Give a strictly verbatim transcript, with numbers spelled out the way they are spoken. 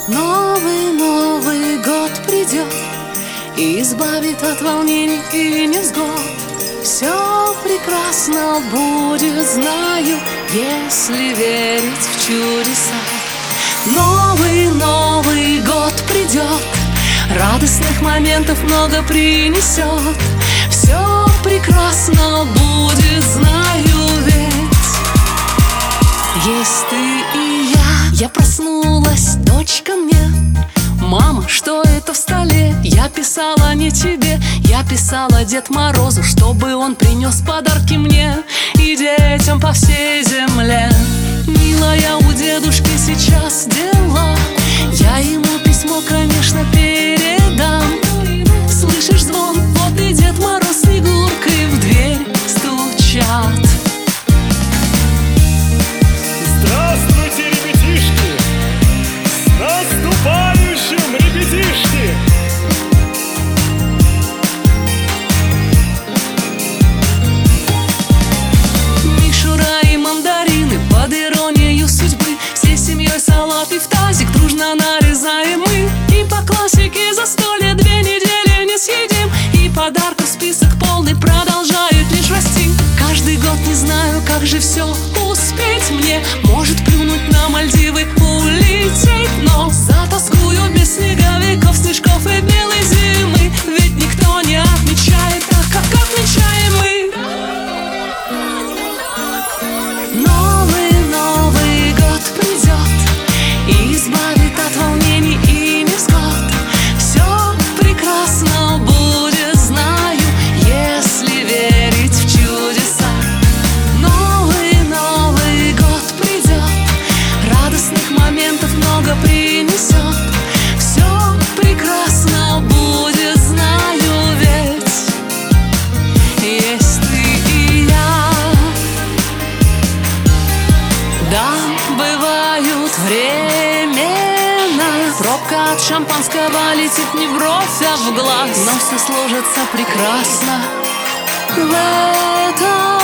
Новый, Новый год придет и избавит от волнений и невзгод. Все прекрасно будет, знаю, если верить в чудеса. Новый, Новый год придет, радостных моментов много принесет. Все прекрасно будет, знаю, ведь есть ты и я. Я проснулась, дочка мне: мама, что это в столе? Я писала не тебе, я писала Дед Морозу, чтобы он принес подарки мне и детям по всей земле. Милая, у дедушки сейчас дела, я ему письмо, конечно, передам. Слышишь звон? Вот и Дед Мороз с Снегуркой в дверь стучат. Здравствуйте, ребятишки! С наступающим, ребятишки! Мишура и мандарины под иронией судьбы, всей семьей салат и в тазик дружно нарезаем мы. И по классике застолье две недели не съедим, и подарков список полный продолжает лишь расти. Каждый год не знаю, как же все успеть мне. Может плюнуть на Мальдивы, улететь, но затоскую без снеговиков, снежков и белой зимы. Ведь никто не отмечает так, как отмечаем мы. Новый, Новый год придет и избавит от волнений и невзгод. Все прекрасно будет, знаю, если верить в чудеса. Новый, Новый год придет, радостных моментов много принесет. Все прекрасно будет, знаю, ведь есть ты и я. Да, бывают времена, пробка от шампанского летит не в бровь, а в глаз, но все сложится прекрасно в этом